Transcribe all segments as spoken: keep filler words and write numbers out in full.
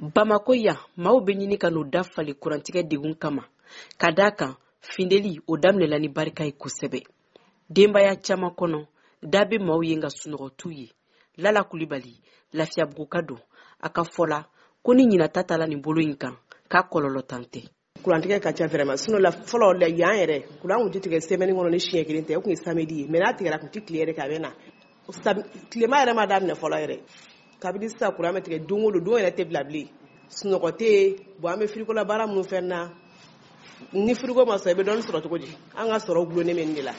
Bamako ya maaw bɛ ɲini ka n'u dafali kurantigɛ degun kama ka d'a kan findeli o daminɛla ni barika ye kosɛbɛ. Denbaya caman kɔnɔ da bɛ maaw ye nka sunɔgɔ t'u ye. Lala Kulibali Lafiyabugu ka don a ka fɔla ko ni ɲinata tala nin bolo in kan k'a kɔlɔlɔ tan tɛ. Kurantigɛ ka ca vraiment sinon la fɔlɔ la yan yɛrɛ kuran kun tɛ tigɛ semaine kɔnɔ ni siɲɛ kelen tɛ o kun ye samedi ye mais n'a tigɛra kun tɛ tile yɛrɛ kɛ a bɛ na tilema yɛrɛ ma daminɛ fɔlɔ yɛrɛ kabini sisan kuran bɛ tigɛ don o don don yɛrɛ tɛ bila bilen sunɔgɔ tɛ yen bon an bɛ frigo la baara minnu fɛn na ni frigo ma sɔrɔ i bɛ dɔɔni sɔrɔ cogo di an ka sɔrɔ gulonnen bɛ nin de la.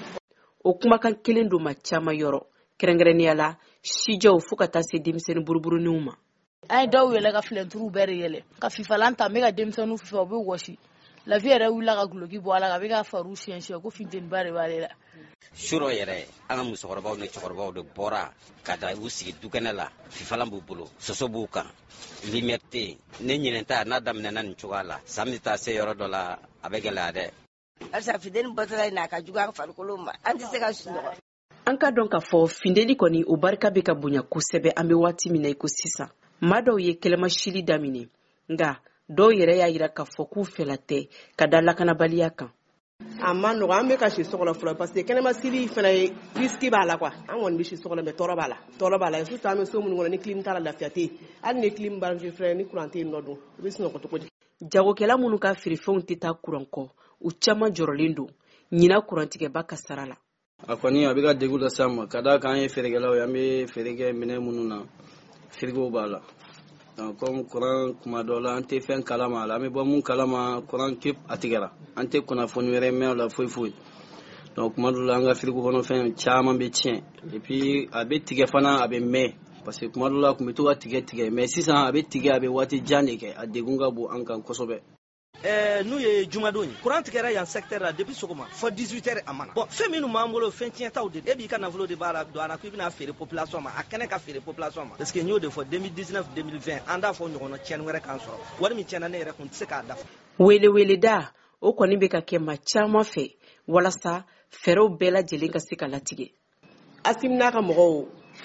O kumakan kelen don ma caman yɔrɔ kɛrɛnkɛrɛnnenya la sijɛw fo ka taa se denmisɛnnin buruburuniw ma. An ye dɔw yɛlɛ ka filɛnturu bɛɛ de yɛlɛ ka fifalan ta n bɛ ka denmisɛnninw fifa u bɛ wɔsi lafi yɛrɛ wulila ka guloki bɔ a la ka bɛ ka faru siyɛn siyɛn ko funteniba de b'ale la. Surɔ yɛrɛ an ka musokɔrɔbaw ni cɛkɔrɔbaw de bɔra ka da u sigi dukɛnɛ la fifalan b'u bolo soso b'u kan lumière tɛ yen ne ɲinɛta n'a daminɛna nin cogoya la san bɛ taa se yɔrɔ dɔ la a bɛ gɛlɛya dɛ. Alisa findeli bɔtɔla in na a ka jugu an farikolo ma an tɛ se ka sunɔgɔ. An ka dɔn k'a fɔ findeli kɔni o barika bɛ ka bonya kosɛbɛ an bɛ waati min na i ko sisan maa dɔw ye kɛlɛmasili daminɛ nka dɔw yɛrɛ y'a jira k'a fɔ k'u fɛla tɛ ka da lakanabaliya kan. A ma nɔgɔ an bɛ ka si sɔgɔla fɔlɔ parce que kɛnɛmasili fana ye risque b'a la quoi an kɔni bɛ si sɔgɔla mais tɔɔrɔ b'a la tɔɔrɔ b'a la surtout an bɛ so minnu kɔnɔ ni clim t'a la lafiya tɛ yen hali ni clim branché filɛ ni courant tɛ yen nɔ dun i bɛ sunɔgɔ cogo di. Jagokɛla minnu ka feerefɛnw tɛ taa courant kɔ u caman jɔrɔlen don ɲina couranttigɛba ka sara la. A kɔni a bɛ ka degun lase an ma ka d'a kan an ye feerekɛlaw ye an bɛ feere kɛ minɛn minnu na frigo b'a la comme courant kuma dɔ la an tɛ fɛn kalama a la an bɛ bɔ mun kalama courant tɛ a tigɛra an tɛ kunnafoni wɛrɛ mɛn o la foyi foyi donc kuma dɔ la an ka frigo kɔnɔ fɛn caman bɛ tiɲɛ et puis a bɛ tigɛ fana a bɛ mɛn parce que kuma dɔ la a tun bɛ to ka tigɛ tigɛ mais sisan a bɛ tigɛ a bɛ waati jan de kɛ a degun ka bon an kan kosɛbɛ. Eh, n'u ye jumadon ye courant tigɛra yan secteur la depuis sɔgɔma fɔ dix-huit heures a mana bon fɛn minnu b'an bolo fɛn tiɲɛtaw de e b'i ka nafolo de b'a la don a la ko i bɛna feere population ma a kɛnɛ ka feere population ma parce que n y'o de fɔ deux mille dix-neuf deux mille vingt an t'a fɔ ɲɔgɔnna tiɲɛni wɛrɛ kan sɔrɔ wari min tiɲɛna ne yɛrɛ kun tɛ se k'a dafa. Wele wele da o kɔni bɛ ka kɛ maa caman fɛ walasa fɛɛrɛw bɛɛ lajɛlen ka se ka latigɛ. Asimina ka mɔgɔw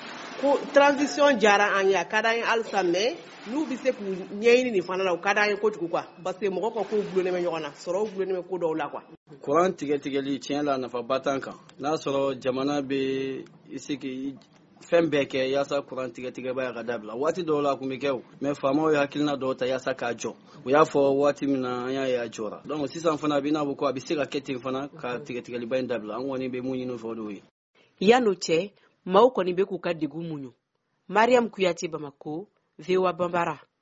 ko transition diyara an ye a ka d'an ye halisa mais n'u bɛ se k'u ɲɛɲini nin fana la o ka d'an ye kojugu quoi parce que mɔgɔ ka kow gulonnen bɛ ɲɔgɔn na sɔrɔw gulonnen bɛ ko dɔw la quoi. Courant tigɛtigɛli tiɲɛ la nafaba t'an kan n'a sɔrɔ jamana bɛ se k'i fɛn bɛɛ kɛ yaasa courant tigɛtigɛba ka dabila waati dɔw la a tun bɛ kɛ o mais faamaw ye hakilina dɔw ta yaasa k'a jɔ u y'a fɔ waati min na an y'a ye a jɔra donc sisan fana a bɛ n'a fɔ ko a bɛ se ka kɛ ten fana ka tigɛtigɛliba in dabila an kɔni bɛ mun ɲini fɔ o de ye. Yan'o cɛ maaw kɔni bɛ k'u ka degun muɲu. Mariam Kuyate Bamako V O A Bambara.